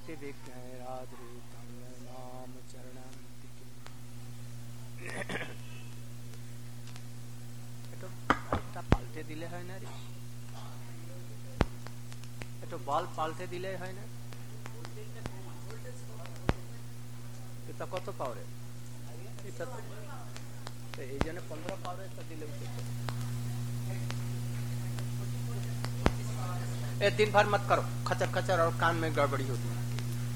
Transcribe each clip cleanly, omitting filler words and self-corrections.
विघ्नैराधृतं नाम चरणन्तिके। এটা বাল্বটা পাল্টে দিলে হয় না রে? এটা বাল্ব পাল্টে দিলে হয় না? এটা কত পাওয়ারে? এটা তো এই জন্য 15 पावर এটা দিলে उसे ए दिन भर मत करो खचर खचर और कान में गड़बड़ी होती है।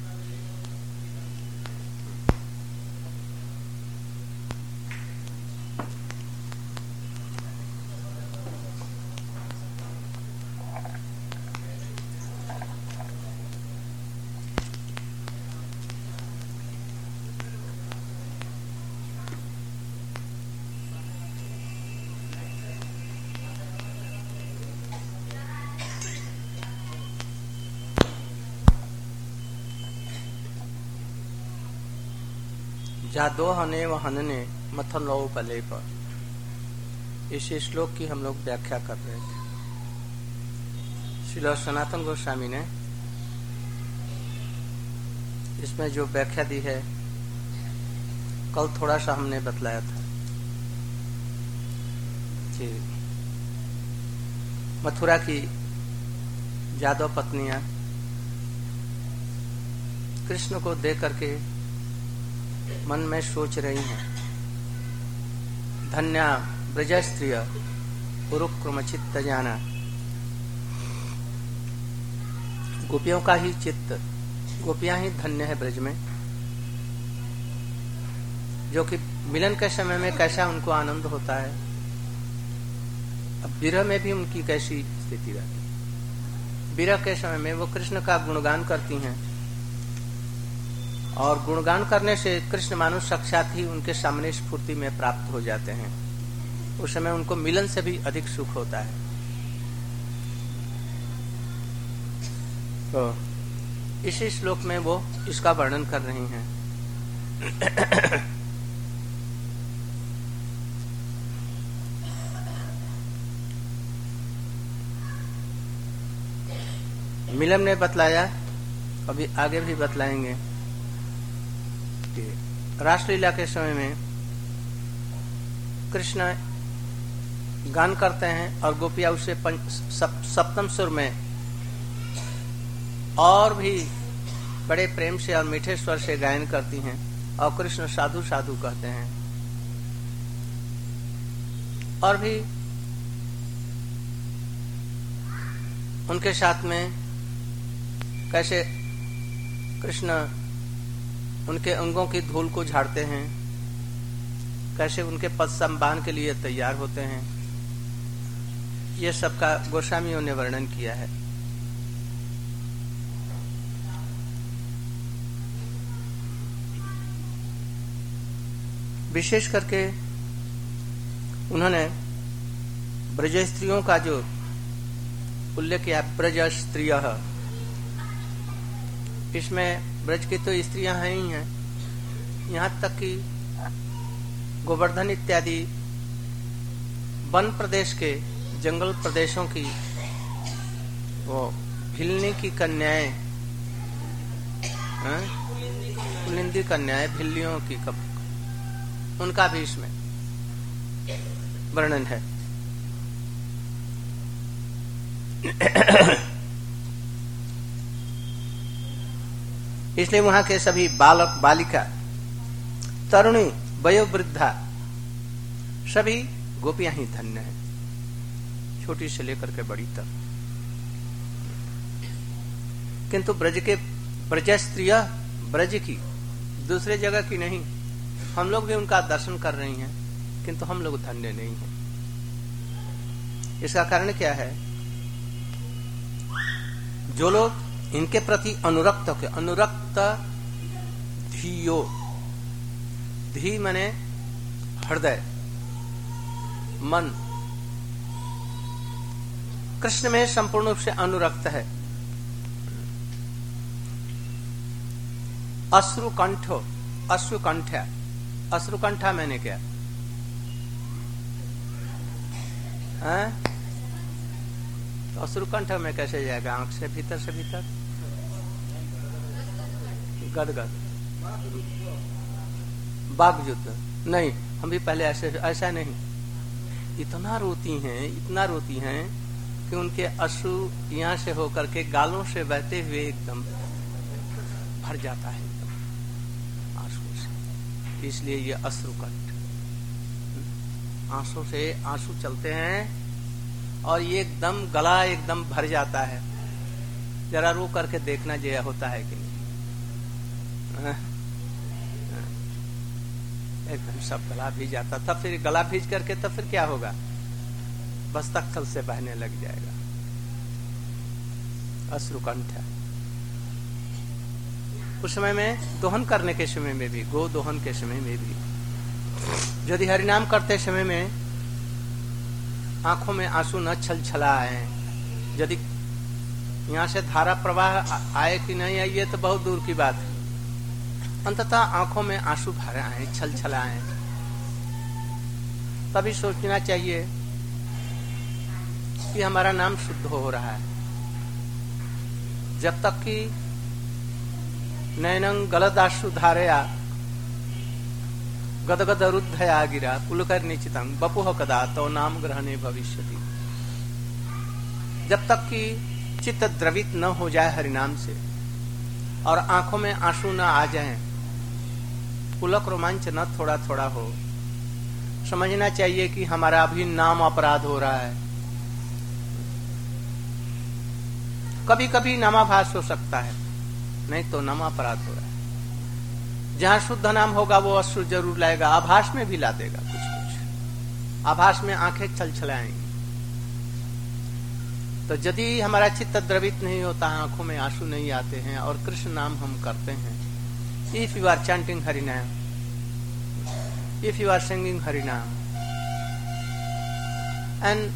जादो हने व हनने मथन लो पले पर, इस श्लोक की हम लोग व्याख्या कर रहे थे। श्रील सनातन गोस्वामी ने इसमें जो व्याख्या दी है कल थोड़ा सा हमने बतलाया था कि मथुरा की जादव पत्नियां कृष्ण को देख करके मन में सोच रही हैं, धन्या ब्रज स्त्रिय पुरुक्रम चित्त जाना। गोपियों का ही चित्त, गोपियां ही धन्य है ब्रज में, जो कि मिलन के समय में कैसा उनको आनंद होता है, अब विरह में भी उनकी कैसी स्थिति रहती है। विरह के समय में वो कृष्ण का गुणगान करती हैं और गुणगान करने से कृष्ण मानो साक्षात ही उनके सामने स्फूर्ति में प्राप्त हो जाते हैं। उस समय उनको मिलन से भी अधिक सुख होता है। तो इसी श्लोक में वो इसका वर्णन कर रही हैं। मिलन ने बतलाया, अभी आगे भी बतलाएंगे। रासलीला के समय में कृष्ण गान करते हैं और गोपियां उसे सप्तम सुर में और भी बड़े प्रेम से और मीठे स्वर से गायन करती हैं और कृष्ण साधु साधु कहते हैं। और भी उनके साथ में कैसे कृष्ण उनके अंगों की धूल को झाड़ते हैं, कैसे उनके पद संभान के लिए तैयार होते हैं, ये सब का गोस्वामियों ने वर्णन किया है। विशेष करके उन्होंने ब्रज स्त्रियों का जो उल्लेख किया, ब्रज स्त्रिय, इसमें ब्रज की तो स्त्रियां हैं ही हैं, यहाँ तक कि गोवर्धन इत्यादि वन प्रदेश के जंगल प्रदेशों की वो भिल्ली की कन्याएं, कुलिंदी कन्याएं, भिल्लियों की उनका भी इसमें वर्णन है। इसलिए वहां के सभी बालक बालिका, तरुणी, वयोवृद्धा, सभी गोपियां ही धन्य हैं, छोटी से लेकर के बड़ी तक। किंतु ब्रज स्त्रिय, ब्रज की, दूसरे जगह की नहीं। हम लोग भी उनका दर्शन कर रही हैं, किंतु हम लोग धन्य नहीं हैं। इसका कारण क्या है? जो लोग इनके प्रति अनुरक्त होके, अनुरक्त धियो, धी माने हृदय, मन, कृष्ण में संपूर्ण रूप से अनुरक्त है। अश्रुकंठो, अश्रुकंठा, अश्रुकंठा मैंने क्या है? तो अश्रुकंठ में कैसे जाएगा? आंख से भीतर से भीतर गदगद, बाघ युद्ध नहीं, हम भी पहले ऐसा नहीं, इतना रोती हैं कि उनके अश्रु यहाँ से होकर के गालों से बहते हुए एकदम भर जाता है एकदम आंसू से। इसलिए ये अश्रुकंठ, आंसू से आंसू चलते हैं और ये एकदम गला एकदम भर जाता है। जरा रो करके देखना जो होता है कि नहीं, एकदम सब गला भीज जाता। तब फिर गला भीज करके तब फिर क्या होगा, बस तख्तल से बहने लग जाएगा। अश्रुकंठ है। उस समय में दोहन करने के समय में भी, गो दोहन के समय में भी, यदि हरिनाम करते समय में आंखों में आंसू न छलछला आए, यदि यहाँ से धारा प्रवाह आए कि नहीं आए ये तो बहुत दूर की बात है, अंततः आंखों में आंसू भरे आए, छलछला आए, तभी सोचना चाहिए कि हमारा नाम शुद्ध हो रहा है। जब तक कि नैनं गलदाशु धारया गदगद रुद्धया गिरा पुलकर निचितं बपुह कदा तो नाम ग्रहणे भविष्यति। जब तक कि चित्त द्रवित न हो जाए हरिनाम से और आंखों में आंसू न आ जाएं, पुलक रोमांच न थोड़ा थोड़ा हो, समझना चाहिए कि हमारा अभी नाम अपराध हो रहा है। कभी कभी नामाभास हो सकता है, नहीं तो नाम अपराध हो रहा है। जहां शुद्ध नाम होगा वो अश्रु जरूर लाएगा, आभास में भी ला देगा कुछ कुछ, आभास में आंखें छलछलाएंगी। तो यदि हमारा चित्त द्रवित नहीं होता है, आंखों में आंसू नहीं आते हैं और कृष्ण नाम हम करते हैं, if you are chanting harinam, if you are singing harinam and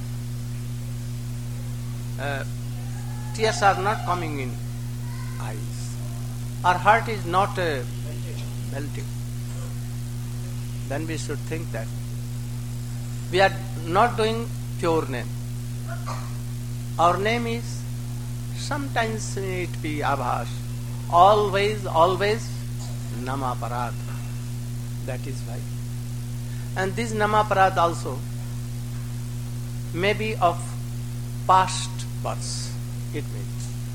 tears are not coming in eyes, our heart is not melting, then we should think that we are not doing pure name. Our name is, sometimes it be abhas, always namaparad. That is why. And this namaparad also may be of past births. It means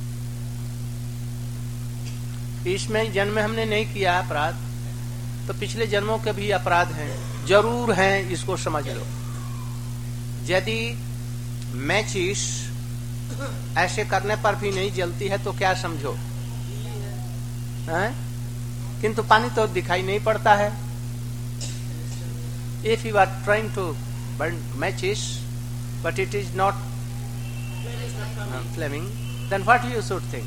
इसमें जन्म में हमने नहीं किया अपराध, तो पिछले जन्मों के भी अपराध हैं, जरूर हैं, इसको समझ लो। यदि मैचिस ऐसे करने पर भी नहीं जलती है तो क्या समझो, हैं? किंतु पानी तो दिखाई नहीं पड़ता है। If you are trying to burn matches, but it is not flaming, then what you should think?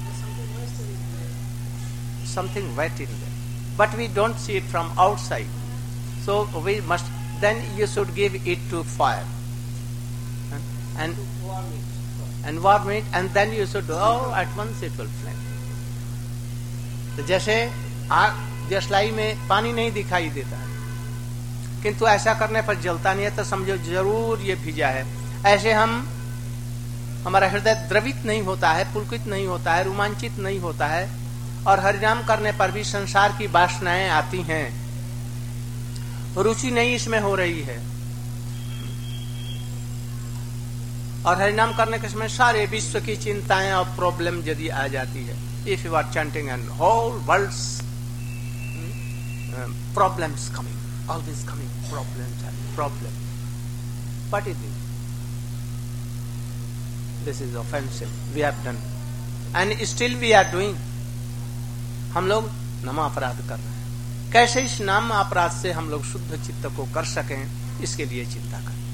Something wet in there. But we don't see it from outside. So we must, then you should give it to fire. And warm it, and then you should, at once it will flame. तो जैसे आग देशलाई में पानी नहीं दिखाई देता है, किंतु ऐसा करने पर जलता नहीं है, तो समझो जरूर ये भिजा है। ऐसे हमारा हृदय द्रवित नहीं होता है, पुलकित नहीं होता है, रोमांचित नहीं होता है, और हरिनाम करने पर भी संसार की वासनाएं आती हैं, रुचि नहीं इसमें हो रही है। और हरिनाम करने के समय सारे विश्व की चिंताएं और प्रॉब्लम यदि आ जाती है, if you are chanting and whole world's problems coming, always coming, problem. What is it? This is offensive. We have done, and still we are doing. हम लोग नाम अपराध कर रहे हैं। कैसे इस नाम अपराध से हम लोग शुद्ध चित्त को कर सकें, इसके लिए चिंता करनी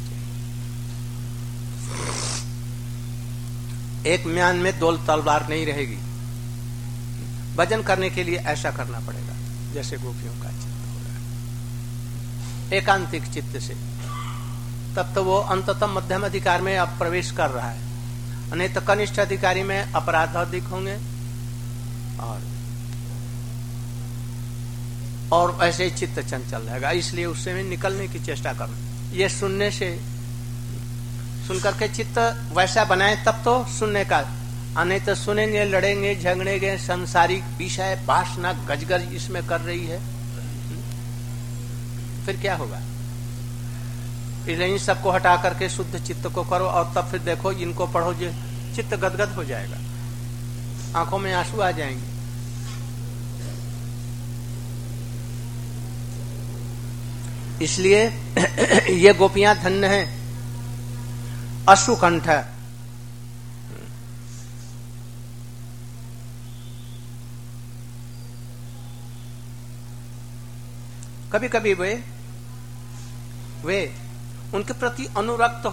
चाहिए। एक म्यान में दो तलवार नहीं रहेगी। भजन करने के लिए ऐसा करना पड़ेगा जैसे गोपियों का चित्त हो रहा है, एकांतिक चित्त से। तब तो वो अंततः मध्यम अधिकार में अब प्रवेश कर रहा है, नहीं तो कनिष्ठ अधिकारी में अपराध अधिक होंगे, और ऐसे चित्त चंचल रहेगा। इसलिए उससे में निकलने की चेष्टा करना। ये सुनने से, सुनकर के चित्त वैसा बनाए तब तो सुनने का, नहीं तो सुनेंगे, लड़ेंगे, झगड़ेंगे, संसारिक विषय वासना गजगज इसमें कर रही है, फिर क्या होगा? इसलिए इन सबको हटा करके शुद्ध चित्त को करो और तब फिर देखो, इनको पढ़ो, जो चित्त गदगद हो जाएगा, आंखों में आंसू आ जाएंगे। इसलिए ये गोपियां धन्य हैं, अश्रुकंठ। कभी कभी वे उनके प्रति अनुरक्त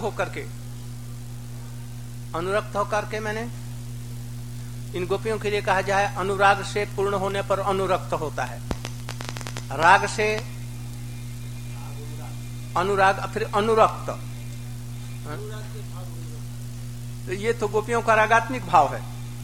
होकर के मैंने इन गोपियों के लिए कहा जाए, अनुराग से पूर्ण होने पर अनुरक्त होता है, राग से अनुराग, फिर अनुरक्त। तो ये तो गोपियों का रागात्मिक भाव है।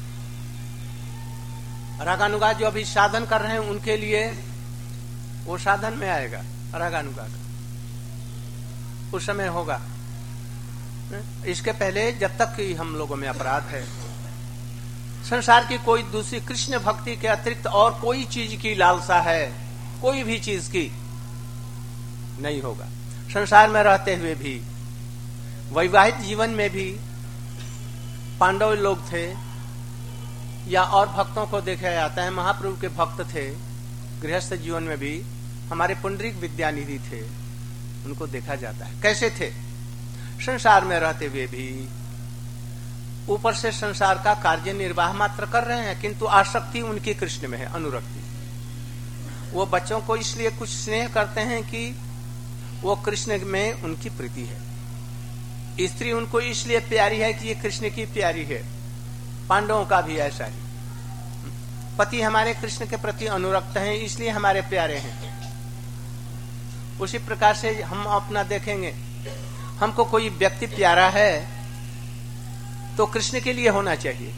रागानुगा जो अभी साधन कर रहे हैं उनके लिए वो साधन में आएगा रागानुगा का, उस समय होगा। इसके पहले जब तक कि हम लोगों में अपराध है, संसार की कोई दूसरी कृष्ण भक्ति के अतिरिक्त और कोई चीज की लालसा है, कोई भी चीज की नहीं होगा। संसार में रहते हुए भी, वैवाहिक जीवन में भी पांडव लोग थे या और भक्तों को देखा जाता है, महाप्रभु के भक्त थे। गृहस्थ जीवन में भी हमारे पुंडरीक विद्यानिधि थे, उनको देखा जाता है कैसे थे। संसार में रहते हुए भी ऊपर से संसार का कार्य निर्वाह मात्र कर रहे हैं, किंतु आसक्ति उनकी कृष्ण में है, अनुरक्ति। वो बच्चों को इसलिए कुछ स्नेह करते हैं कि वो कृष्ण में उनकी प्रीति है। स्त्री उनको इसलिए प्यारी है कि ये कृष्ण की प्यारी है। पांडवों का भी ऐसा ही, पति हमारे कृष्ण के प्रति अनुरक्त हैं, इसलिए हमारे प्यारे हैं। उसी प्रकार से हम अपना देखेंगे, हमको कोई व्यक्ति प्यारा है तो कृष्ण के लिए होना चाहिए।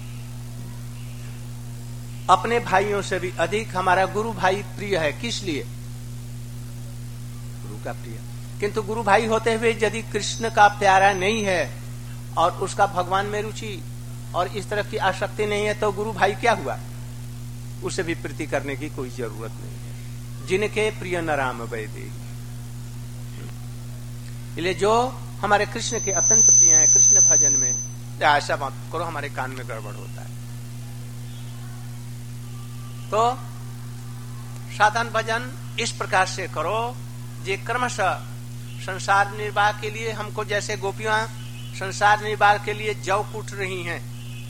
अपने भाइयों से भी अधिक हमारा गुरु भाई प्रिय है। किस लिए? गुरु का प्रिय। किंतु गुरु भाई होते हुए यदि कृष्ण का प्यारा नहीं है और उसका भगवान में रुचि और इस तरह की आसक्ति नहीं है, तो गुरु भाई क्या हुआ? उसे भी प्रीति करने की कोई जरूरत नहीं है। जिनके प्रिय न राम वैदे, इसलिए जो हमारे कृष्ण के अत्यंत प्रिय हैं, कृष्ण भजन में ऐसा मत करो हमारे कान में गड़बड़ होता है। तो साधन भजन इस प्रकार से करो जे क्रमशः संसार निर्वाह के लिए, हमको जैसे गोपियां संसार निर्वाह के लिए जौ कूट रही हैं,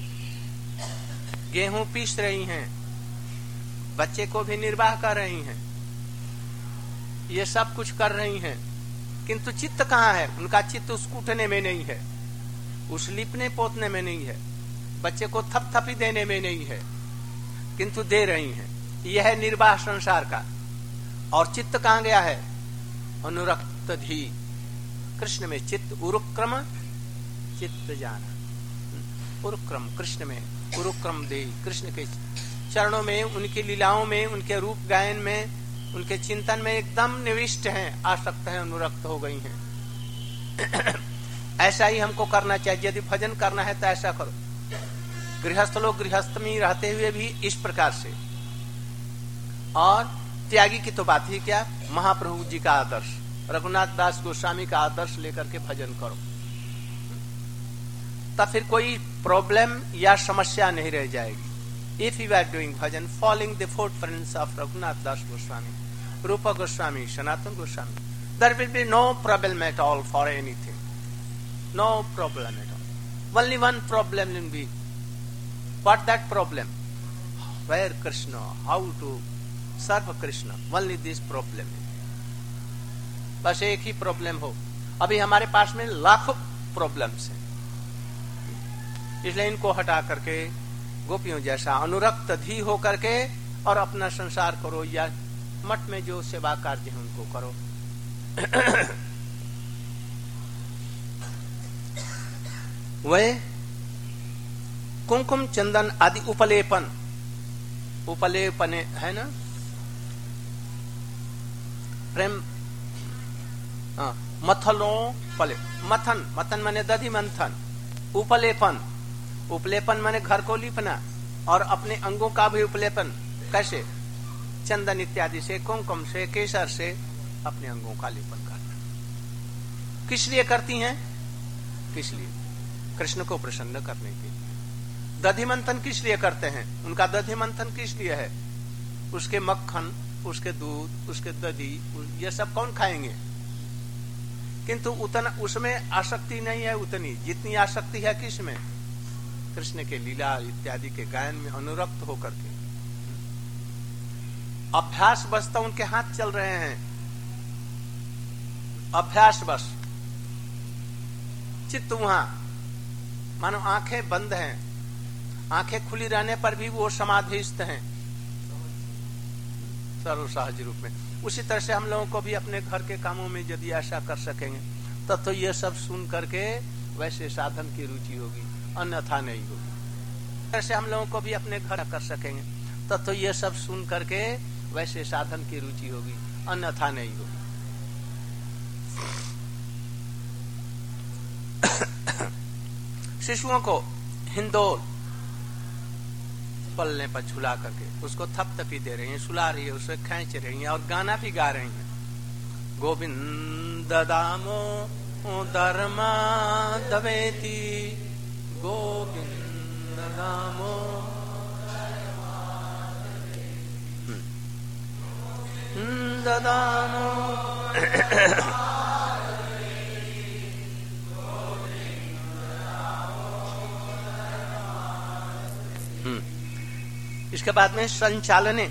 गेहूं पीस रही हैं, बच्चे को भी निर्वाह कर रही हैं, ये सब कुछ कर रही हैं, किंतु चित्त कहाँ है? उनका चित्त उस कूटने में नहीं है, उस लिपने पोतने में नहीं है, बच्चे को थपथपी देने में नहीं है, किंतु दे रही हैं। यह है निर्वाह संसार का। और चित्त कहाँ गया है? अनुरक्त धी, कृष्ण में चित्त। उरुक्रम चित्त जाना, उरुक्रम कृष्ण में, उरुक्रम दे, कृष्ण के चरणों में, उनकी लीलाओं में, उनके रूप गायन में, उनके चिंतन में एकदम निविष्ट हैं, आसक्त हैं, अनुरक्त हो गई हैं। ऐसा ही हमको करना चाहिए। यदि भजन करना है तो ऐसा करो। गृहस्थ लोग गृहस्थ में रहते हुए भी इस प्रकार से, और त्यागी की तो बात ही क्या, महाप्रभु जी का आदर्श, रघुनाथ दास गोस्वामी का आदर्श लेकर के भजन करो, तब फिर कोई प्रॉब्लम या समस्या नहीं रह जाएगी। If you are doing bhajan following the footprints of Raghunath Das Goswami, Rupa Goswami, Sanatana Goswami, there will be no problem at all for anything. No problem at all. Only one problem will be, what that problem? Where Krishna, how to serve Krishna. Only this problem. बस एक ही problem हो। अभी हमारे पास में लाखों problems हैं, इसलिए इनको हटा करके गोपियों जैसा अनुरक्त धी हो करके और अपना संसार करो, या मठ में जो सेवा कार्य है उनको करो। वह कुमकुम चंदन आदि उपलेपन, उपलेपन है ना, प्रेम, मथलों पले, मथन, मथन माने दधि मंथन, उपलेपन उपलेपन माने घर को लीपना, और अपने अंगों का भी उपलेपन। कैसे? चंदन इत्यादि से, कुमकुम से, केसर से अपने अंगों का लेपन करना। किस लिए करती हैं? किस लिए? कृष्ण को प्रसन्न करने के लिए। दधि मंथन किस लिए करते हैं? उनका दधि मंथन किस लिए है? उसके मक्खन, उसके दूध, उसके दधि, ये सब कौन खाएंगे? किंतु उतना उसमें आसक्ति नहीं है उतनी जितनी आसक्ति है किसमें? कृष्ण के लीला इत्यादि के गायन में अनुरक्त होकर के। अभ्यास बस तो उनके हाथ चल रहे हैं, अभ्यास बस। चित्त वहां, मानो आंखें बंद हैं, आंखें खुली रहने पर भी वो समाधिस्थ हैं सर्व सहज रूप में। उसी तरह से हम लोगों को भी अपने घर के कामों में यदि ऐसा कर सकेंगे तब तो ये सब सुन करके वैसे साधन की रुचि होगी, अन्यथा नहीं होगी। ऐसे हम लोगों को भी अपने घर कर सकेंगे तब तो ये सब सुन करके वैसे साधन की रुचि होगी, अन्यथा नहीं होगी। शिशुओं को हिंदोल पलने पर झुला करके उसको थपथपी दे रही हैं, सुला रही है, उसे खींच रही हैं और गाना भी गा रही हैं। गोविंद दामो धर्मा दवेती, गोविंद दामो दामो। इसके बाद में संचालने,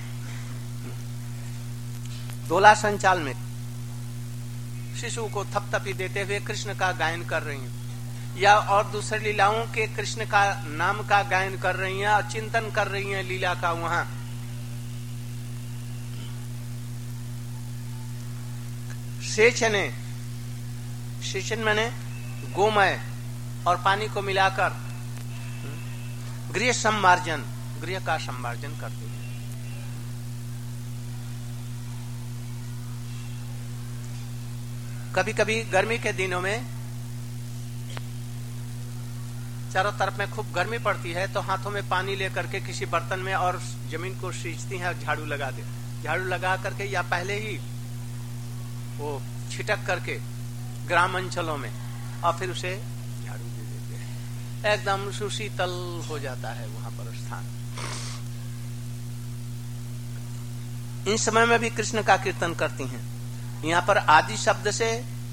दोला संचाल में शिशु को थपथपी देते हुए कृष्ण का गायन कर रही हैं, या और दूसरे लीलाओं के कृष्ण का नाम का गायन कर रही हैं और चिंतन कर रही हैं लीला का। वहां सेचने, सेचन माने गोमय और पानी को मिलाकर गृह सम्मार्जन, गृह का सम्मार्जन करते हैं। कभी कभी गर्मी के दिनों में चारों तरफ में खूब गर्मी पड़ती है तो हाथों में पानी लेकर के किसी बर्तन में और जमीन को सींचती हैं और झाड़ू लगा दे, झाड़ू लगा करके या पहले ही वो छिटक करके ग्राम अंचलों में और फिर उसे झाड़ू दे देते हैं, एकदम सुशीतल हो जाता है वहां पर स्थान। इन समय में भी कृष्ण का कीर्तन करती हैं। यहाँ पर आदि शब्द से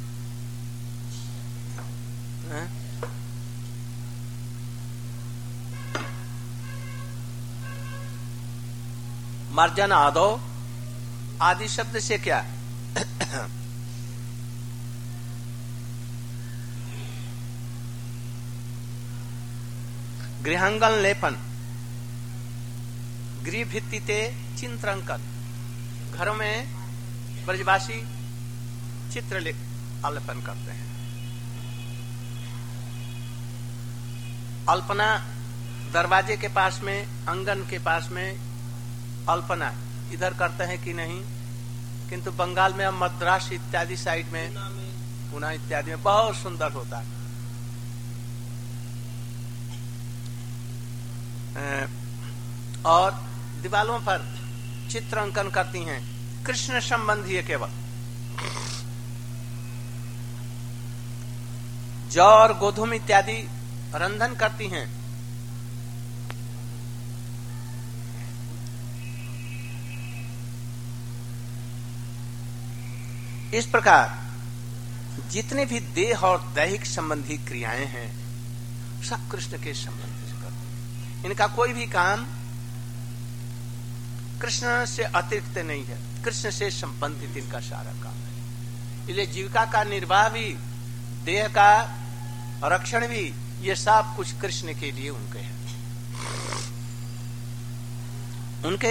मार्जन आदो, आदि शब्द से क्या? गृहांगन लेपन, गृह भित्ति ते चित्रांकन, घरों में ब्रजवासी चित्र अल्पन करते हैं। अल्पना दरवाजे के पास में, आंगन के पास में अल्पना इधर करते हैं कि नहीं? किंतु बंगाल में, मद्रास इत्यादि साइड में, पुणे इत्यादि में बहुत सुंदर होता है। और दीवालों पर चित्र अंकन करती हैं कृष्ण संबंधी है केवल। जौ और गोधूम इत्यादि रंधन करती हैं। इस प्रकार जितने भी देह और दैहिक संबंधी क्रियाएं हैं सब कृष्ण के संबंध से करते हैं। इनका कोई भी काम कृष्ण से अतिरिक्त नहीं है, कृष्ण से संबंधित इनका सारा काम है। इसलिए जीविका का निर्वाह भी, देह का रक्षण भी, ये सब कुछ कृष्ण के लिए उनके हैं। उनके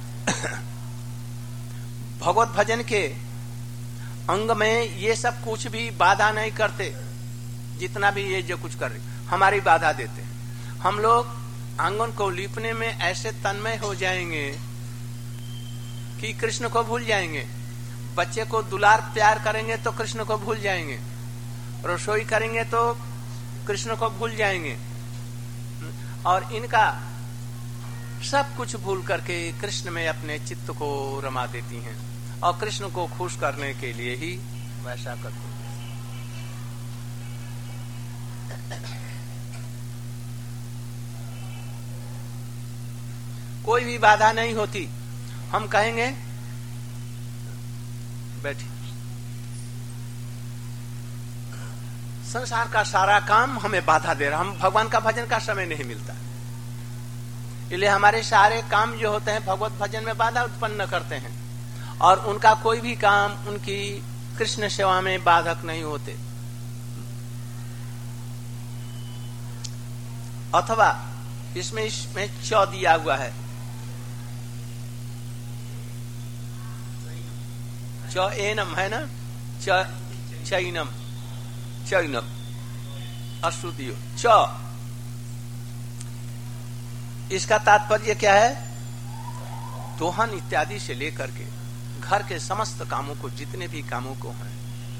भगवत भजन के अंग में ये सब कुछ भी बाधा नहीं करते। जितना भी ये जो कुछ कर रहे हमारी बाधा देते हैं। हम लोग आंगन को लीपने में ऐसे तन्मय हो जाएंगे कि कृष्ण को भूल जाएंगे। बच्चे को दुलार प्यार करेंगे तो कृष्ण को भूल जाएंगे। रसोई करेंगे तो कृष्ण को भूल जाएंगे। और इनका सब कुछ भूल करके कृष्ण में अपने चित्त को रमा देती हैं और कृष्ण को खुश करने के लिए ही वैसा करती हैं। कोई भी बाधा नहीं होती, हम कहेंगे बैठिए, संसार का सारा काम हमें बाधा दे रहा, हम भगवान का भजन का समय नहीं मिलता, इसलिए हमारे सारे काम जो होते हैं भगवत भजन में बाधा उत्पन्न करते हैं और उनका कोई भी काम उनकी कृष्ण सेवा में बाधक नहीं होते। अथवा इसमें च दिया हुआ है, च एनम है ना, चैनम चैनम अश्रुतियो च, इसका तात्पर्य क्या है? दोहन इत्यादि से लेकर के घर के समस्त कामों को, जितने भी कामों को हैं,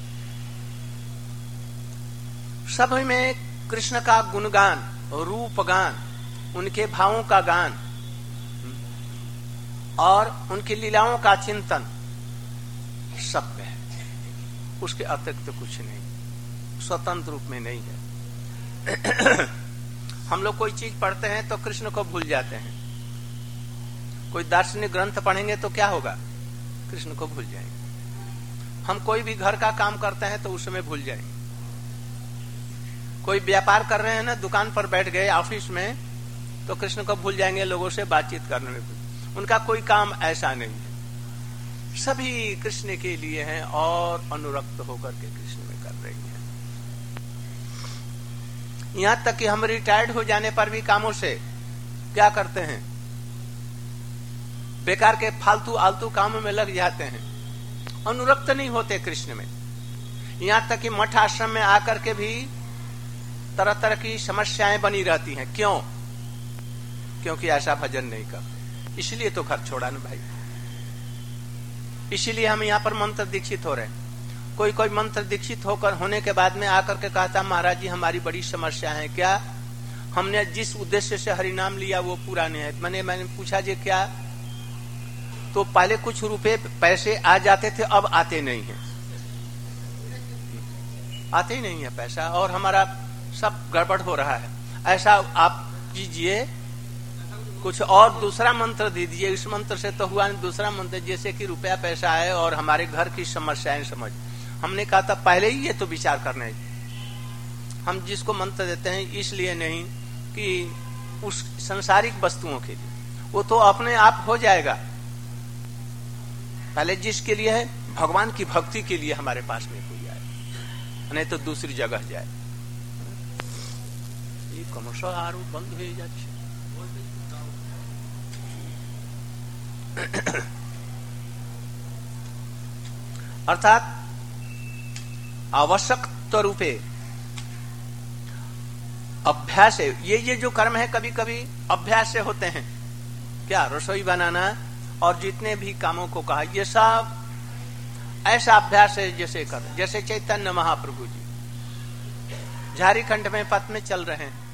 सब में कृष्ण का गुणगान, रूप गान, उनके भावों का गान और उनकी लीलाओं का चिंतन सब में है, उसके अतिरिक्त तो कुछ नहीं, स्वतंत्र रूप में नहीं है। हम लोग कोई चीज पढ़ते हैं तो कृष्ण को भूल जाते हैं, कोई दार्शनिक ग्रंथ पढ़ेंगे तो क्या होगा? कृष्ण को भूल जाएंगे। हम कोई भी घर का काम करते हैं तो उस समय भूल जाएंगे। कोई व्यापार कर रहे हैं ना, दुकान पर बैठ गए ऑफिस में, तो कृष्ण को भूल जाएंगे, लोगों से बातचीत करने में। उनका कोई काम ऐसा नहीं है, सभी कृष्ण के लिए हैं और अनुरक्त होकर के कृष्ण में कर रही हैं। यहां तक कि हम रिटायर्ड हो जाने पर भी कामों से क्या करते हैं? बेकार के फालतू आलतू कामों में लग जाते हैं, अनुरक्त नहीं होते कृष्ण में। यहां तक कि मठ आश्रम में आकर के भी तरह तरह की समस्याएं बनी रहती हैं। क्यों? क्योंकि ऐसा भजन नहीं करते, इसलिए तो घर छोड़ा ना भाई। इसीलिए हम यहाँ पर मंत्र दीक्षित हो रहे हैं। कोई कोई मंत्र दीक्षित होकर होने के बाद में आकर के कहता, महाराज जी हमारी बड़ी समस्या है। क्या? हमने जिस उद्देश्य से हरिनाम लिया वो पूरा नहीं है। मैंने पूछा जी क्या? तो पहले कुछ रुपए पैसे आ जाते थे, अब आते नहीं है, आते ही नहीं है पैसा, और हमारा सब गड़बड़ हो रहा है। ऐसा आप कीजिए, कुछ और दूसरा मंत्र दे दीजिए। इस मंत्र से तो हुआ नहीं, दूसरा मंत्र जैसे कि रुपया पैसा आए और हमारे घर की समस्याएं समझ। हमने कहा था पहले ही ये तो विचार करना है। हम जिसको मंत्र देते हैं इसलिए नहीं कि उस संसारिक वस्तुओं के लिए, वो तो अपने आप हो जाएगा। पहले जिसके लिए है, भगवान की भक्ति के लिए हमारे पास में कोई आए, नहीं तो दूसरी जगह जाए। ये कमर्शियल आरोप बंद हो जाए। अर्थात आवश्यक रूपे अभ्यास है। ये जो कर्म है कभी कभी अभ्यास से होते हैं। क्या? रसोई बनाना और जितने भी कामों को कहा, ये सब ऐसा अभ्यास है जैसे कर, जैसे चैतन्य महाप्रभु जी झारखंड में पथ में चल रहे हैं।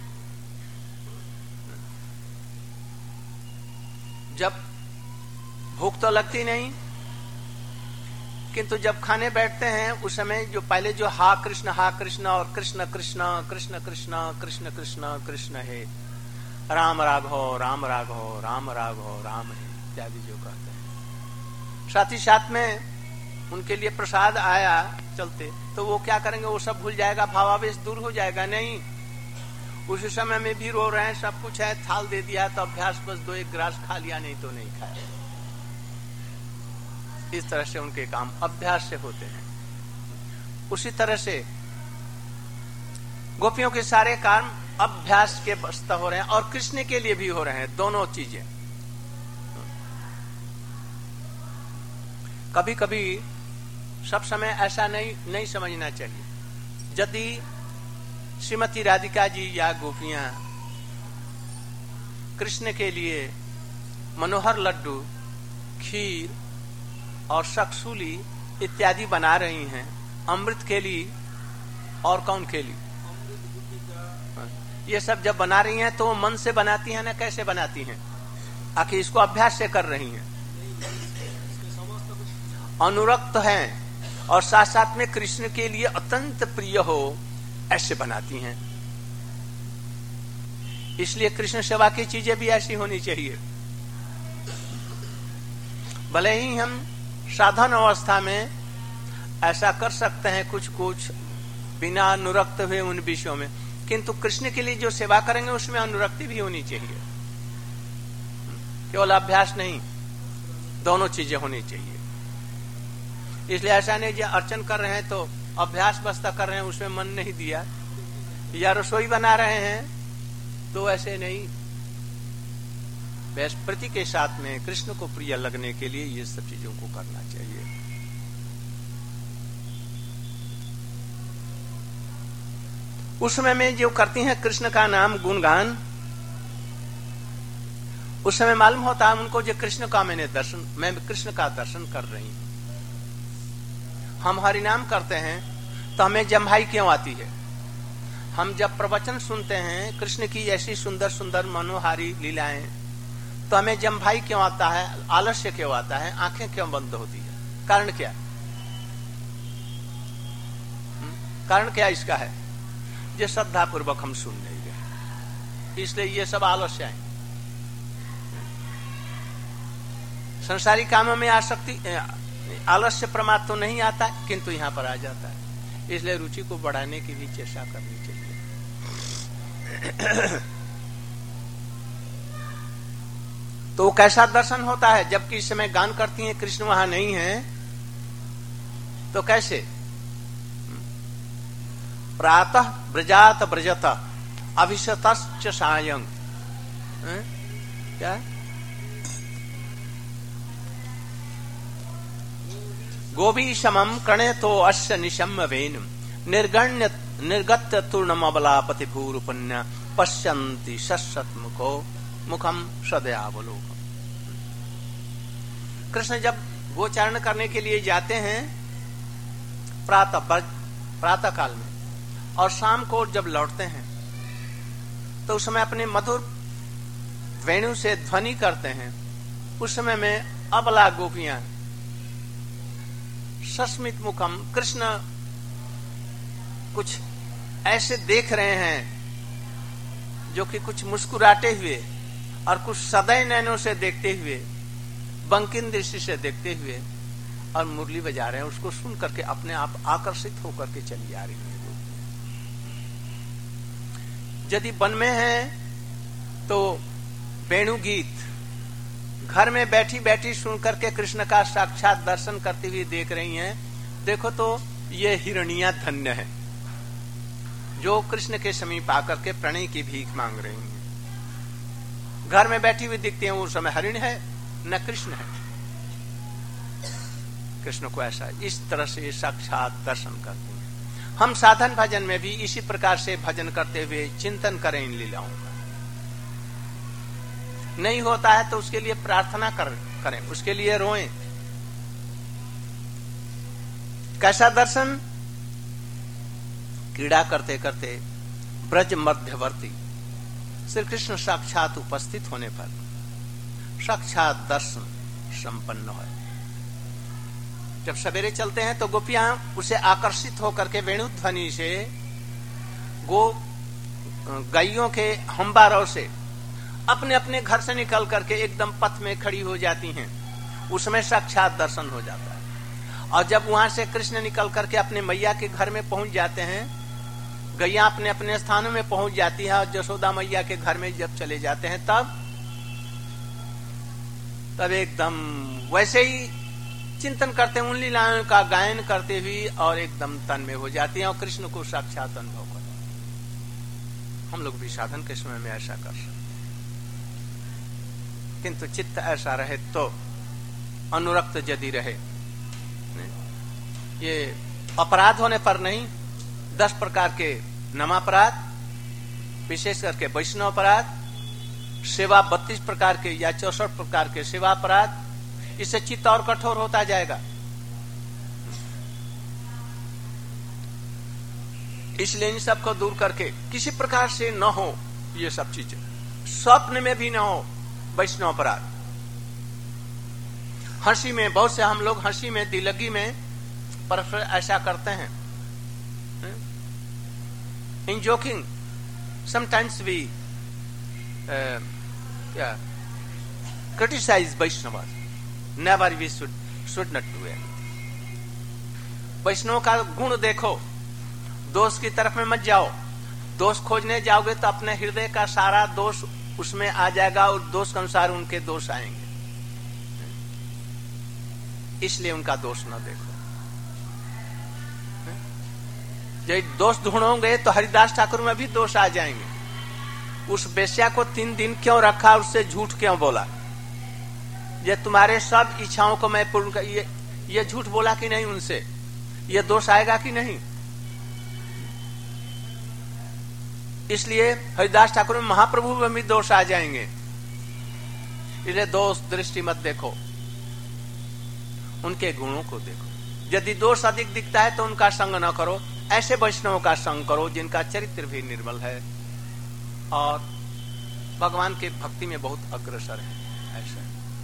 जब भूख तो लगती नहीं, किंतु जब खाने बैठते हैं उस समय जो पहले जो हा कृष्ण और कृष्ण कृष्ण कृष्ण कृष्ण कृष्ण कृष्ण कृष्ण है, राम राघव राम राघव राम राघव राम है इत्यादि जो कहते हैं, साथ ही साथ में उनके लिए प्रसाद आया चलते, तो वो क्या करेंगे? वो सब भूल जाएगा, भावावेश दूर हो जाएगा। नहीं, उस समय में भी रो रहे हैं, सब कुछ है, थाल दे दिया तो अभ्यास बस 2-1 ग्रास खा लिया, नहीं तो नहीं खाया। इस तरह से उनके काम अभ्यास से होते हैं। उसी तरह से गोपियों के सारे काम अभ्यास के बस्ता हो रहे हैं और कृष्ण के लिए भी हो रहे हैं, दोनों चीजें। कभी कभी सब समय ऐसा नहीं समझना चाहिए। यदि श्रीमती राधिका जी या गोपियां कृष्ण के लिए मनोहर लड्डू, खीर और शकसूली इत्यादि बना रही हैं, अमृत के लिए और कौन के लिए? ये सब जब बना रही हैं तो वो मन से बनाती हैं ना, कैसे बनाती हैं? आखिर इसको अभ्यास से कर रही हैं, अनुरक्त हैं और साथ साथ में कृष्ण के लिए अत्यंत प्रिय हो, ऐसे बनाती हैं। इसलिए कृष्ण सेवा की चीजें भी ऐसी होनी चाहिए। भले ही हम साधन अवस्था में ऐसा कर सकते हैं कुछ कुछ बिना अनुरक्त हुए उन विषयों में, किंतु कृष्ण के लिए जो सेवा करेंगे उसमें अनुरक्ति भी होनी चाहिए। केवल अभ्यास नहीं, दोनों चीजें होनी चाहिए। इसलिए ऐसा नहीं जो अर्चन कर रहे हैं तो अभ्यास बस्ता कर रहे हैं, उसमें मन नहीं दिया, या रसोई बना रहे हैं तो ऐसे नहीं। बृहस्पति के साथ में कृष्ण को प्रिय लगने के लिए ये सब चीजों को करना चाहिए। उस समय में जो करती हैं कृष्ण का नाम गुणगान, उस समय मालूम होता है उनको जो कृष्ण का मैं कृष्ण का दर्शन कर रही हूं। हम हरिनाम करते हैं तो हमें जम्भाई क्यों आती है? हम जब प्रवचन सुनते हैं कृष्ण की ऐसी सुंदर सुंदर मनोहारी लीलाएं, तो हमें जम्भाई क्यों आता है, आलस्य क्यों आता है, आंखें क्यों बंद होती है? कारण क्या? कारण क्या इसका है? जो श्रद्धा पूर्वक हम सुन नहीं रहे, इसलिए ये सब आलस्य है। संसारी कामों में आसक्ति, आलस्य प्रमाद तो नहीं आता, किंतु यहां पर आ जाता है। इसलिए रुचि को बढ़ाने की भी चेष्टा करनी चाहिए। तो कैसा दर्शन होता है? जबकि इस समय गान करती हैं, कृष्ण वहां नहीं है, तो कैसे? प्रातः ब्रजात ब्रजत अभिशतश्च सायं, क्या? गोपी समम कणे तो अश्य निशम्य वेन निर्गण्य निर्गत्य तूर्णम अबलापति भूरुपन्या पश्यन्ति सत्सत मुखो मुखम सदयावलोकम। कृष्ण जब गोचारण करने के लिए जाते हैं प्रातः काल में, और शाम को जब लौटते हैं तो उस समय अपने मधुर वेणु से ध्वनि करते हैं। उस समय में अबला गोपियां सस्मित मुखम, कृष्ण कुछ ऐसे देख रहे हैं जो कि कुछ मुस्कुराते हुए और कुछ सदै नैनों से देखते हुए, बंकिन दृष्टि से देखते हुए, और मुरली बजा रहे हैं। उसको सुन करके अपने आप आकर्षित होकर के चली आ रही है। यदि वन में है तो वेणु गीत, घर में बैठी बैठी सुन करके कृष्ण का साक्षात दर्शन करती हुई देख रही हैं। देखो तो ये हिरणियां धन्य है जो कृष्ण के समीप आकर के प्रणय की भीख मांग रही हैं। घर में बैठी हुई दिखती हैं, उस समय हरिण है न कृष्ण है। कृष्ण को ऐसा इस तरह से साक्षात दर्शन करते हैं। हम साधन भजन में भी इसी प्रकार से भजन करते हुए चिंतन करें इन लीलाओं का। नहीं होता है तो उसके लिए प्रार्थना करें, उसके लिए रोएं। कैसा दर्शन? क्रीड़ा करते करते ब्रज मध्यवर्ती श्री कृष्ण साक्षात उपस्थित होने पर साक्षात दर्शन संपन्न है। जब सवेरे चलते हैं तो गोपियां उसे आकर्षित होकर के वेणु ध्वनि से, गायों के हंबारों से अपने अपने घर से निकल करके एकदम पथ में खड़ी हो जाती हैं। उसमें साक्षात दर्शन हो जाता है। और जब वहां से कृष्ण निकल करके अपने मैया के घर में पहुंच जाते हैं, गैया अपने अपने स्थानों में पहुंच जाती है, और यशोदा मैया के घर में जब चले जाते हैं तब एकदम वैसे ही चिंतन करते हैं, उन लीलाओं का गायन करते हुए, और एकदम तन में हो जाती हैं और कृष्ण को साक्षात अनुभव करते हैं। हम लोग भी साधन के समय में ऐसा कर सकते, किंतु चित्त ऐसा रहे तो, अनुरक्त यदि रहे, ये अपराध होने पर नहीं, 10 प्रकार के नमापराध, विशेष करके वैष्णव अपराध, सेवा 32 प्रकार के या 64 प्रकार के सेवा अपराध, इससे चित्त और कठोर होता जाएगा। इसलिए इन सबको दूर करके किसी प्रकार से न हो ये सब चीजें, स्वप्न में भी न हो वैष्णव अपराध। हंसी में, बहुत से हम लोग हंसी में, दिलगी में परस्पर ऐसा करते हैं। In joking sometimes we criticise Vaishnav, never we should not do it. वैष्णव का गुण देखो, दोष की तरफ में मत जाओ। दोष खोजने जाओगे तो अपने हृदय का सारा दोष उसमें आ जाएगा और दोष के अनुसार उनके दोष आएंगे, इसलिए उनका दोष न देखो। जब दोष ढूंढोगे तो हरिदास ठाकुर में भी दोष आ जाएंगे। उस वेश्या को 3 दिन क्यों रखा, उससे झूठ क्यों बोला, ये तुम्हारे सब इच्छाओं को मैं पूर्ण कर, ये झूठ बोला कि नहीं, उनसे ये दोष आएगा कि नहीं। इसलिए हरिदास ठाकुर में, महाप्रभु में भी दोष आ जाएंगे। इसलिए दोष दृष्टि मत देखो, उनके गुणों को देखो। यदि दोष अधिक दिखता है तो उनका संग न करो, ऐसे वैष्णवों का संग करो जिनका चरित्र भी निर्मल है और भगवान के भक्ति में बहुत अग्रसर है। ऐसा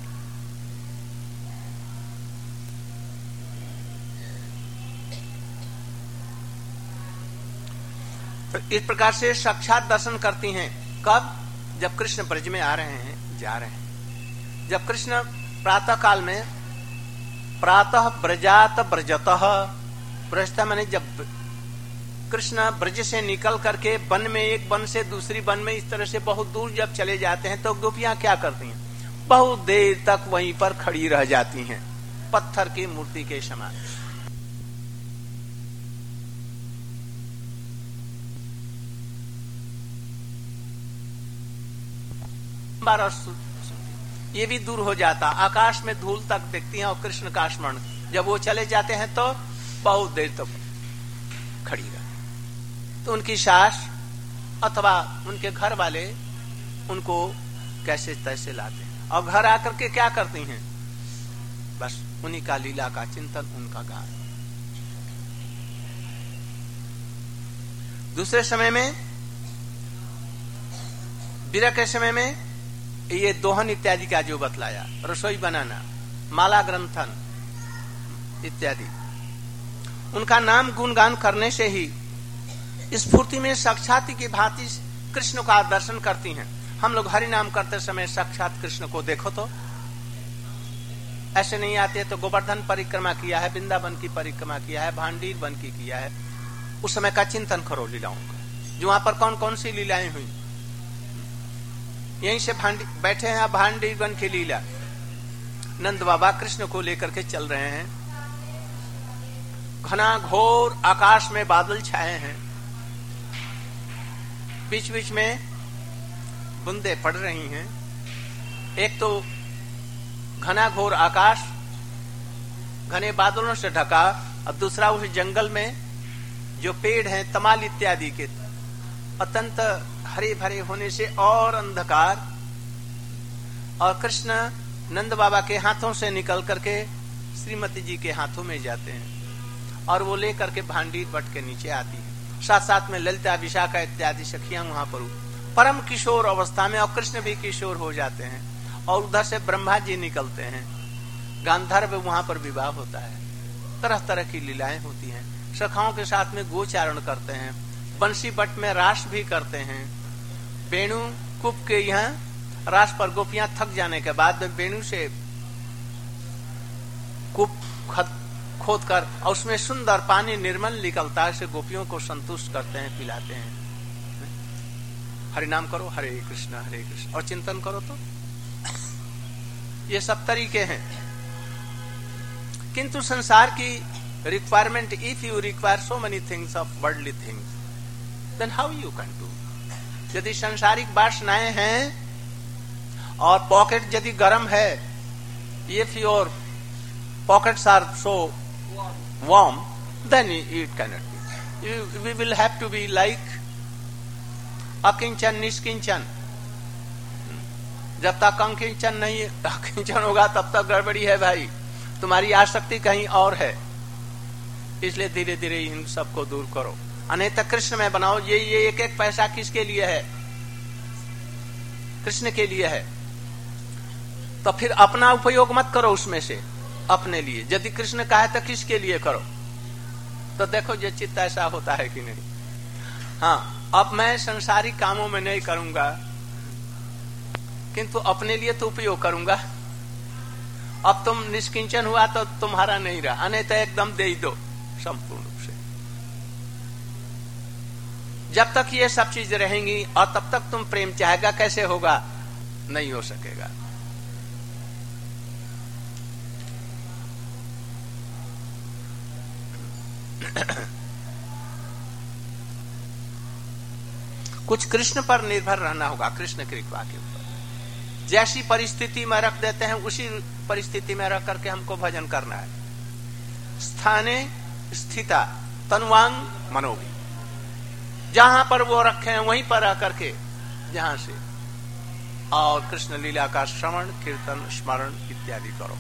तो इस प्रकार से साक्षात दर्शन करती हैं। कब? जब कृष्ण ब्रज में आ रहे हैं, जा रहे हैं। जब कृष्ण प्रातः काल में, प्रातः ब्रजात ब्रजतः, ब्रजता माने जब कृष्ण ब्रज से निकल करके वन में, एक वन से दूसरी वन में, इस तरह से बहुत दूर जब चले जाते हैं तो गोपियां क्या करती हैं? बहुत देर तक वहीं पर खड़ी रह जाती हैं, पत्थर की मूर्ति के समान। ये भी दूर हो जाता, आकाश में धूल तक देखती हैं और कृष्ण का स्मरण। जब वो चले जाते हैं तो बहुत देर तक खड़ी रहती। तो उनकी सास अथवा उनके घर वाले उनको कैसे तैसे लाते हैं और घर आकर के क्या करती हैं? बस उन्हीं का लीला का चिंतन, उनका गान। दूसरे समय में, विरह के समय में, ये दोहन इत्यादि का जो बतलाया, रसोई बनाना, माला ग्रंथन इत्यादि, उनका नाम गुणगान करने से ही स्फूर्ति में साक्षात की भांति कृष्ण का दर्शन करती हैं। हम लोग हरि नाम करते समय साक्षात कृष्ण को देखो तो ऐसे नहीं आते। तो गोवर्धन परिक्रमा किया है, वृंदावन की परिक्रमा किया है, भांडीर वन की किया है, उस समय का चिंतन करो लीलाओं का, जो वहां पर कौन कौन सी लीलाएं हुई। यहीं से बैठे हैं भांडीर वन की लीला, नंद बाबा कृष्ण को लेकर के चल रहे हैं, घना घोर आकाश में बादल छाए हैं, बीच बीच में बूंदे पड़ रही हैं। एक तो घना घोर आकाश घने बादलों से ढका, और दूसरा उस जंगल में जो पेड़ हैं तमाल इत्यादि के अत्यंत हरे भरे होने से और अंधकार, और कृष्ण नंद बाबा के हाथों से निकल करके श्रीमती जी के हाथों में जाते हैं और वो लेकर के भांडीर बट के नीचे आती है। साथ साथ में ललिता, विशाखा इत्यादि सखियां वहां पर परम किशोर अवस्था में, और कृष्ण भी किशोर हो जाते हैं, और उधर से ब्रह्मा जी निकलते हैं, गांधर्व वहां पर विवाह होता है, तरह तरह की लीलाएं होती हैं। सखाओं के साथ में गोचारण करते हैं, बंसी बट में रास भी करते हैं। वेणु कूप के यहाँ रास पर गोपियां थक जाने के बाद वेणु से कूप खोद कर और उसमें सुंदर पानी निर्मल निकलता है, से गोपियों को संतुष्ट करते हैं, पिलाते हैं। हरि नाम करो, हरे कृष्ण, और चिंतन करो तो ये सब तरीके हैं। किंतु संसार की requirement, if you require so many things of worldly things, then how you can do. यदि सांसारिक वासनाएं हैं और पॉकेट यदि गर्म है, if your pockets are so warm, then it cannot be. We will have to be like अकिंचन निष्किंचन। जब तक अकिंचन नहीं अकिंचन होगा तब तक गड़बड़ी है भाई, तुम्हारी आसक्ति कहीं और है। इसलिए धीरे धीरे इन सबको दूर करो। अन्यथा कृष्ण में बनाओ। ये एक एक पैसा किसके लिए है? कृष्ण के लिए है। तो फिर अपना उपयोग मत करो उसमें से अपने लिए। यदि कृष्ण का है तो किसके लिए करो? तो देखो ये चित्त ऐसा होता है कि नहीं। हाँ, अब मैं संसारिक कामों में नहीं करूंगा, किंतु अपने लिए तो उपयोग करूंगा। अब तुम निष्किंचन हुआ तो तुम्हारा नहीं रहा, अन्यथा एकदम दे ही दो संपूर्ण रूप से। जब तक ये सब चीज रहेंगी और तब तक तुम प्रेम चाहेगा, कैसे होगा? नहीं हो सकेगा। कुछ कृष्ण पर निर्भर रहना होगा, कृष्ण कृपा के ऊपर। जैसी परिस्थिति में रख देते हैं उसी परिस्थिति में रख करके हमको भजन करना है। स्थाने स्थिता तनुवांग मनोभी, जहां पर वो रखे हैं वहीं पर रह करके जहां से, और कृष्ण लीला का श्रवण कीर्तन स्मरण इत्यादि करो।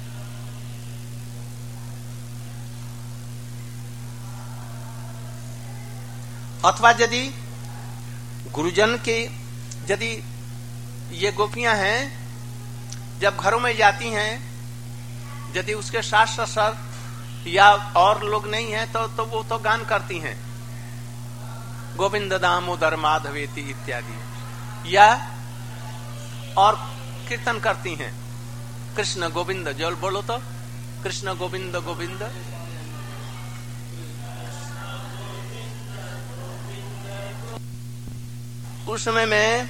अथवा यदि गुरुजन के, यदि ये गोपियां हैं जब घरों में जाती हैं, यदि उसके सास ससुर या और लोग नहीं हैं तो वो तो गान करती हैं, गोविंद दामोदर माधवेति इत्यादि, या और कीर्तन करती हैं कृष्ण गोविंद। जो बोलो तो कृष्ण गोविंद गोविंद। उस समय में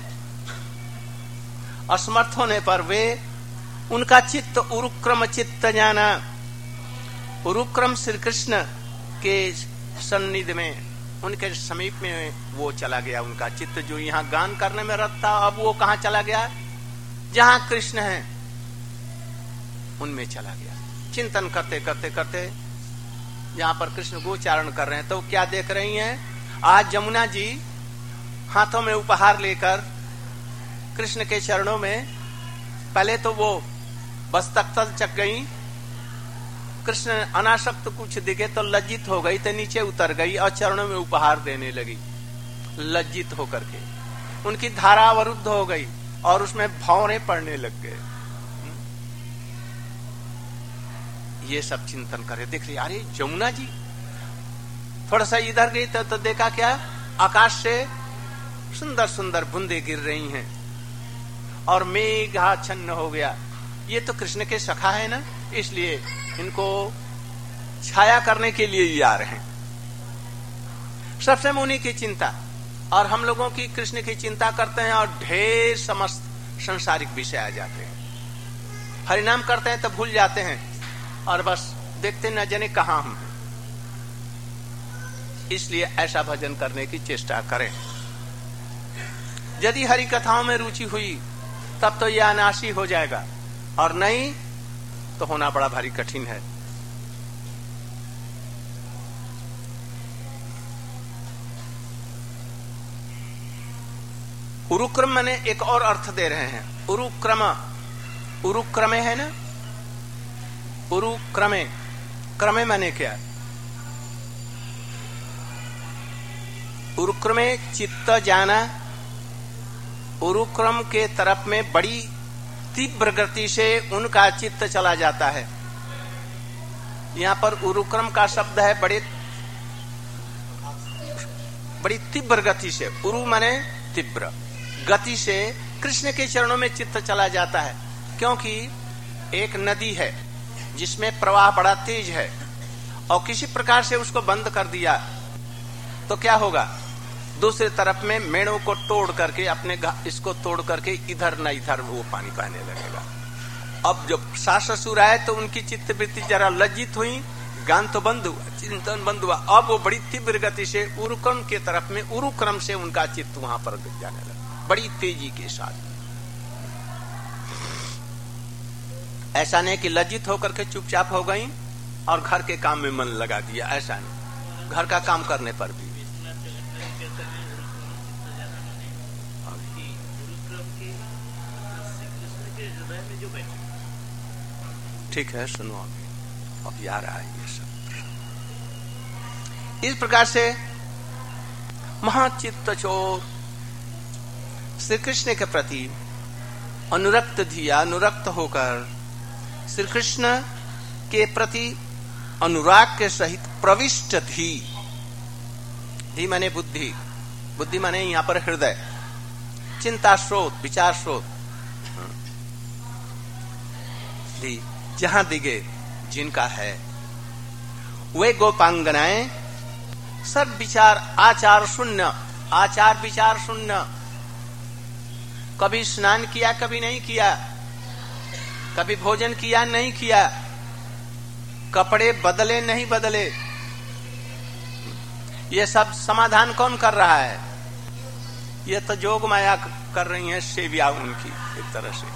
असमर्थ होने पर वे, उनका चित्त उरुक्रम चित्त जाना, उरुक्रम श्री कृष्ण के सन्निधि में, उनके समीप में वो चला गया। उनका चित्त जो यहाँ गान करने में रत था, अब वो कहाँ चला गया? जहां कृष्ण है उनमें चला गया। चिंतन करते करते करते जहां पर कृष्ण गोचारण कर रहे हैं, तो क्या देख रही हैं? आज जमुना जी हाथों में उपहार लेकर कृष्ण के चरणों में, पहले तो वो बस तख्तल चक गई, कृष्ण अनासक्त कुछ दिखे तो लज्जित हो गई, तो नीचे उतर गई और चरणों में उपहार देने लगी लज्जित होकर के। उनकी धारा अवरुद्ध हो गई और उसमें भौरे पड़ने लग गए। ये सब चिंतन करे, देख रही, अरे जमुना जी थोड़ा सा इधर गई तो देखा क्या? आकाश से सुंदर सुंदर बूंदे गिर रही हैं और मेघाच्छन्न हो गया। ये तो कृष्ण के सखा है ना, इसलिए इनको छाया करने के लिए ही आ रहे हैं। सबसे मुनि की चिंता, और हम लोगों की कृष्ण की चिंता करते हैं और ढेर समस्त सांसारिक विषय आ जाते हैं। हरिनाम करते हैं तो भूल जाते हैं और बस देखते न जाने कहां हम हैं। इसलिए ऐसा भजन करने की चेष्टा करें। यदि हरि कथाओं में रुचि हुई तब तो यह अनाशी हो जाएगा, और नहीं तो होना बड़ा भारी कठिन है। उरुक्रम मैंने एक और अर्थ दे रहे हैं। उरुक्रम, उरुक्रमे है ना, उरुक्रमे, क्रमे मैंने क्या? उरुक्रमे चित्त जाना, उरुक्रम के तरफ में बड़ी तीव्र गति से उनका चित्त चला जाता है। यहां पर उरुक्रम का शब्द है बड़ी तीव्र गति से, उरु माने तीव्र गति से कृष्ण के चरणों में चित्त चला जाता है। क्योंकि एक नदी है जिसमें प्रवाह बड़ा तेज है और किसी प्रकार से उसको बंद कर दिया तो क्या होगा? दूसरी तरफ में मेड़ों को तोड़ करके, अपने इसको तोड़ करके इधर न इधर वो पानी बहने लगेगा। अब जब सास ससुर आए तो उनकी चित्त वृत्ति जरा लज्जित हुई, गान तो बंद हुआ, चिंतन बंद हुआ। अब वो बड़ी तीव्र गति से उरुक्रम के तरफ में, उरुक्रम से उनका चित्त वहां पर जाने लगा बड़ी तेजी के साथ। ऐसा नहीं कि लज्जित होकर के चुपचाप हो गई और घर के काम में मन लगा दिया, ऐसा नहीं। घर का काम करने पर भी ठीक है, सुनो अब यार है ये सब। इस प्रकार से महाचित्त चोर श्री कृष्ण के प्रति अनुरक्त धिया, अनुरक्त होकर श्री कृष्ण के प्रति अनुराग के सहित प्रविष्ट धी, धी माने बुद्धि, बुद्धि माने यहां पर हृदय, चिंता स्रोत, विचार स्रोत, धी जहां दिगे जिनका है, वे गोपांगनाएं सब विचार आचार शून्य, आचार विचार शून्य, कभी स्नान किया कभी नहीं किया, कभी भोजन किया नहीं किया, कपड़े बदले नहीं बदले, ये सब समाधान कौन कर रहा है? ये तो जोग माया कर रही है सेविया उनकी एक तरह से।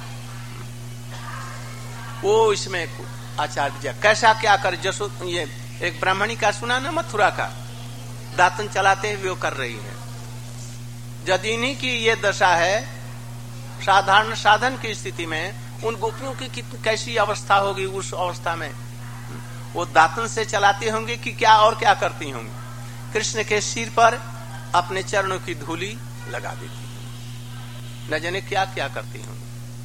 वो इसमें आचार विचार कैसा क्या कर, जसो ये एक ब्राह्मणी का सुना ना, मथुरा का, दातन चलाते हुए वो कर रही है। यदि इन्हीं की ये दशा है, साधारण साधन की स्थिति में उन गोपियों की कैसी अवस्था होगी? उस अवस्था में वो दातन से चलाती होंगी कि क्या और क्या करती होंगी? कृष्ण के सिर पर अपने चरणों की धूली लगा देती, न जाने क्या क्या करती होंगी।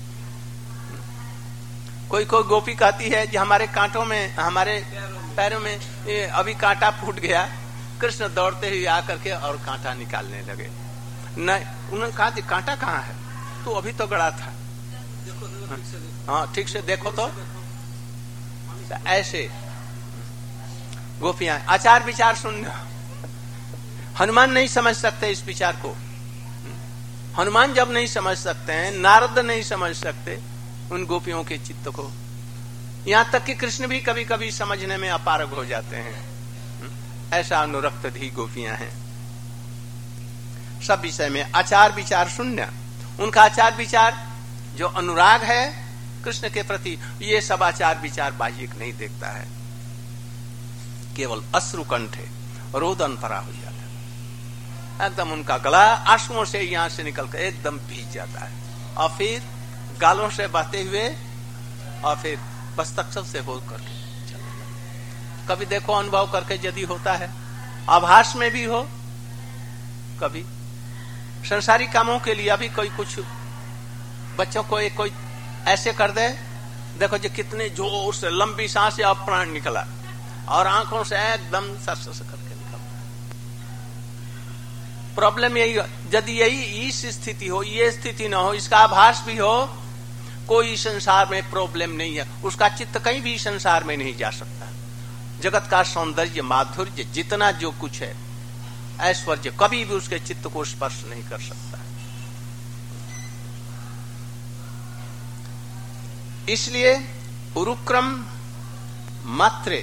कोई कोई गोपी कहती है कि हमारे कांटों में, हमारे पैरों में अभी कांटा फूट गया, कृष्ण दौड़ते हुए आकर के और कांटा निकालने लगे। नहीं, उन्होंने कहा कि कांटा कहाँ है? तो अभी तो गड़ा था, हाँ ठीक से देखो तो। ऐसे गोपियां आचार विचार शून्य। हनुमान नहीं समझ सकते इस विचार को। हनुमान जब नहीं समझ सकते हैं, नारद नहीं समझ सकते उन गोपियों के चित्त को, यहां तक कि कृष्ण भी कभी कभी समझने में अपारग हो जाते हैं। ऐसा अनुरक्त धी गोपियां हैं। सब विषय में आचार विचार शून्य। उनका आचार विचार जो अनुराग है कृष्ण के प्रति, ये सब आचार विचार बाह्यिक नहीं देखता है, केवल अश्रुकंठ रोदन परा हो जाता है। एकदम उनका गला आंसुओं से यहां से निकलकर एकदम भीग जाता है, और फिर गालों से बहते हुए, और फिर बस्तक्षल से हो करके चलने लगता। कभी देखो अनुभव करके यदि होता है, आभास में भी हो, कभी संसारी कामों के लिए अभी कोई कुछ बच्चों को एक कोई ऐसे कर दे, देखो जो कितने जोर से लंबी सांस या प्राण निकला, और आंखों से एकदम सस करके निकल। प्रॉब्लम यही, यदि यही इस स्थिति हो, ये स्थिति ना हो, इसका आभास भी हो, कोई संसार में प्रॉब्लम नहीं है, उसका चित्त कहीं भी संसार में नहीं जा सकता। जगत का सौंदर्य, माधुर्य, जितना जो कुछ है, ऐश्वर्य, कभी भी उसके चित्त को स्पर्श नहीं कर सकता। इसलिए उरुक्रम मात्रे,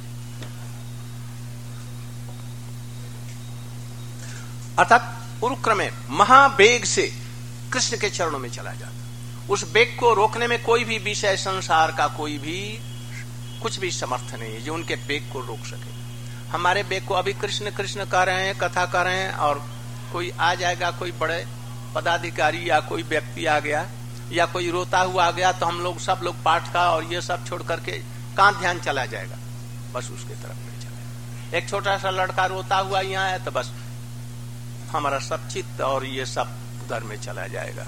अर्थात उरुक्रमे महावेग से कृष्ण के चरणों में चला जाता। उस वेग को रोकने में कोई भी विषय संसार का कोई भी कुछ भी समर्थ नहीं है जो उनके वेग को रोक सके। हमारे वेग को अभी कृष्ण कृष्ण कर रहे हैं, कथा कर रहे हैं, और कोई आ जाएगा, कोई बड़े पदाधिकारी या कोई व्यक्ति आ गया या कोई रोता हुआ आ गया, तो हम लोग सब लोग पाठ का और ये सब छोड़ करके कहां ध्यान चला जाएगा? बस उसके तरफ नहीं चला। एक छोटा सा लड़का रोता हुआ यहाँ है तो बस हमारा सब चित्त और ये सब उधर में चला जाएगा।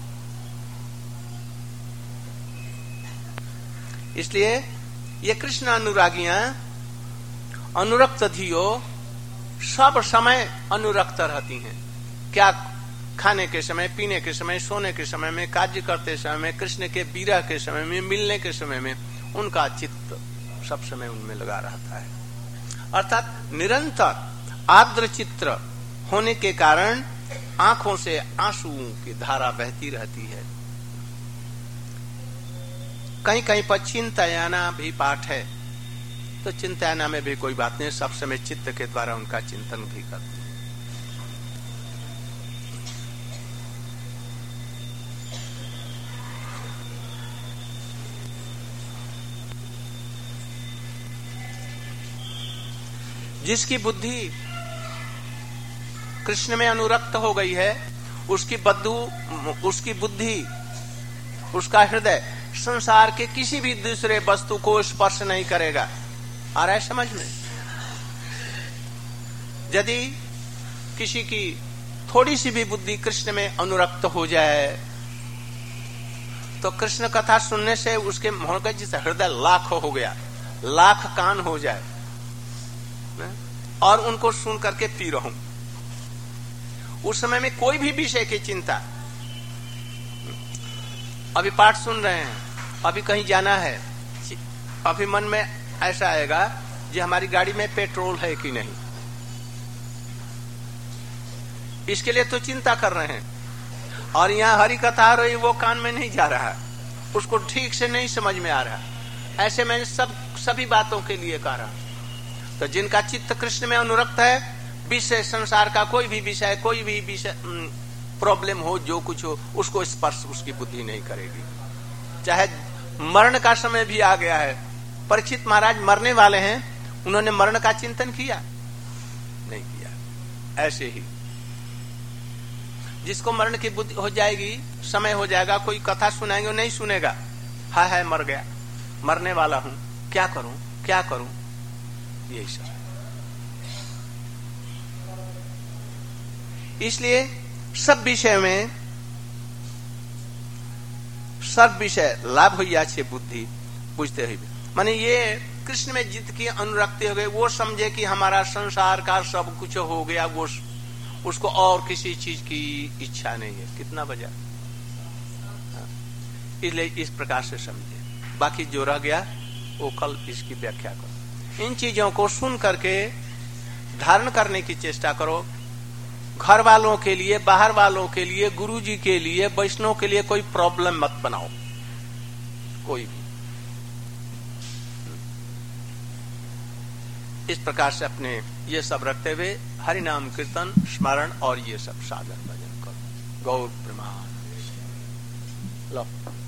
इसलिए ये कृष्ण अनुरागियां, अनुरक्त धियो सब समय अनुरक्त रहती हैं। क्या खाने के समय, पीने के समय, सोने के समय में, कार्य करते समय में, कृष्ण के विरह के समय में, मिलने के समय में, उनका चित्त सब समय उनमें लगा रहता है। अर्थात निरंतर आर्द्र चित्र होने के कारण आंखों से आंसुओं की धारा बहती रहती है। कहीं कहीं पर चिंतयाना भी पाठ है, तो चिंतयाना में भी कोई बात नहीं, सब समय चित्त के द्वारा उनका चिंतन भी करते हैं। जिसकी बुद्धि कृष्ण में अनुरक्त हो गई है, उसकी बुद्धि, उसका हृदय संसार के किसी भी दूसरे वस्तु को स्पर्श नहीं करेगा। आ रहा है समझ में? यदि किसी की थोड़ी सी भी बुद्धि कृष्ण में अनुरक्त हो जाए तो कृष्ण कथा सुनने से उसके मगज से हृदय लाख हो गया, लाख कान हो जाए और उनको सुन करके पी रहूं। उस समय में कोई भी विषय की चिंता, अभी पाठ सुन रहे हैं, अभी कहीं जाना है, अभी मन में ऐसा आएगा कि हमारी गाड़ी में पेट्रोल है कि नहीं, इसके लिए तो चिंता कर रहे हैं। और यहाँ हरि कथा हो रही, वो कान में नहीं जा रहा, उसको ठीक से नहीं समझ में आ रहा। ऐसे मैंने सभी बातों के लिए कहा। तो जिनका चित्त कृष्ण में अनुरक्त है, विषय संसार का कोई भी विषय, कोई भी विषय प्रॉब्लम हो, जो कुछ हो, उसको स्पर्श उसकी बुद्धि नहीं करेगी। चाहे मरण का समय भी आ गया है, परीक्षित महाराज मरने वाले हैं, उन्होंने मरण का चिंतन किया नहीं किया। ऐसे ही जिसको मरण की बुद्धि हो जाएगी, समय हो जाएगा, कोई कथा सुनाएंगे वो नहीं सुनेगा। है मर गया, मरने वाला हूं, क्या करूं क्या करूं, यही सब। इसलिए सब विषय में, सब विषय लाभ हो अच्छे बुद्धि बुझते हुए, माने ये कृष्ण में जित की अनुरक्ति हो गई, वो समझे कि हमारा संसार का सब कुछ हो गया, वो उसको और किसी चीज की इच्छा नहीं है। कितना बजा, इसलिए इस प्रकार से समझे। बाकी जो रह गया वो कल इसकी व्याख्या करो। इन चीजों को सुन करके धारण करने की चेष्टा करो। घर वालों के लिए, बाहर वालों के लिए, गुरुजी के लिए, वैष्णव के लिए कोई प्रॉब्लम मत बनाओ, कोई भी। इस प्रकार से अपने ये सब रखते हुए हरि नाम कीर्तन स्मरण और ये सब साधन भजन करो। गौर प्रमाण लो।